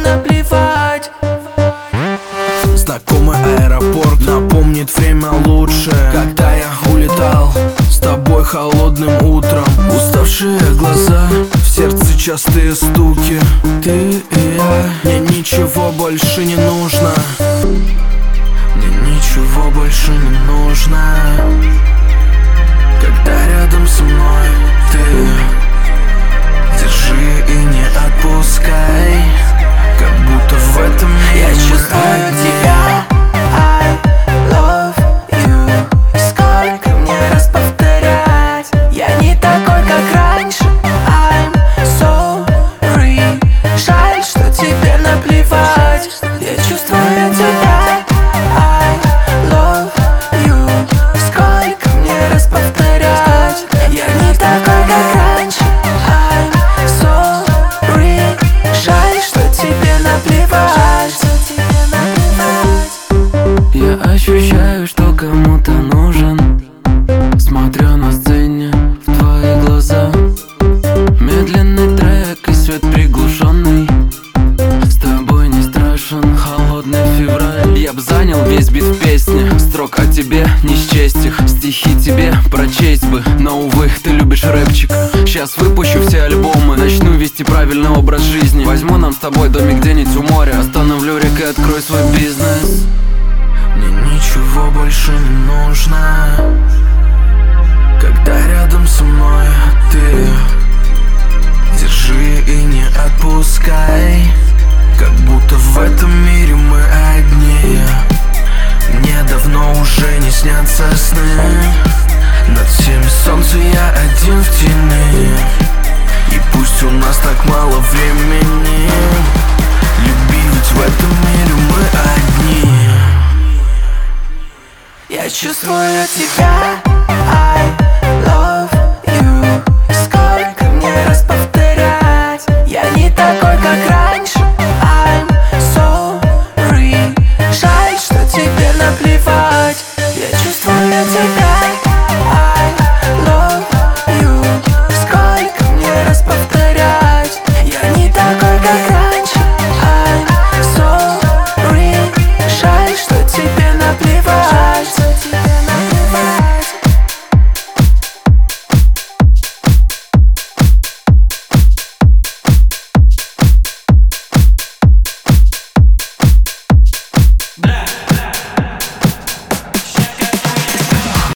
наплевать. Знакомый аэропорт напомнит время лучшее, когда я улетал с тобой холодным утром. Уставшие глаза, в сердце частые стуки. Ты и я, мне ничего больше не нужно. Мне ничего больше не нужно. Когда рядом со мной ты, держи и не отпускай, как будто в этом мире я чувствую тебя. I love you. Сколько мне раз повторять? Я не такой, как раньше. I'm sorry. Жаль, что тебе наплевать. Я чувствую тебя. I love you. Сколько мне раз повторять? Я не такой, как раньше. I'm sorry. Жаль, что тебе наплевать. Я ощущаю, что кому-то нужен. Смотрю на сцене в твои глаза. Медленный трек и свет приглушенный. С тобой не страшен холодный февраль. Я б занял весь бит в песне. Строк о тебе не счесть их. Стихи тебе прочесть бы, но, увы, ты любишь рэпчик. Сейчас выпущу все альбомы, начну вести правильный образ жизни. Возьму нам с тобой домик где-нибудь у моря. Остановлю рек и открою свой бизнес. Мне ничего больше не нужно. Когда рядом со мной ты, держи и не отпускай, как будто в этом мире мы одни. Мне давно уже не снятся сны. Над всеми солнце, я один в тени. И пусть у нас так мало времени, люби, ведь в этом мире мы одни. Я чувствую тебя. I love you. Сколько мне раз повторять? Я не такой, как раньше. I'm sorry. Жаль, что тебе наплевать. Я чувствую тебя.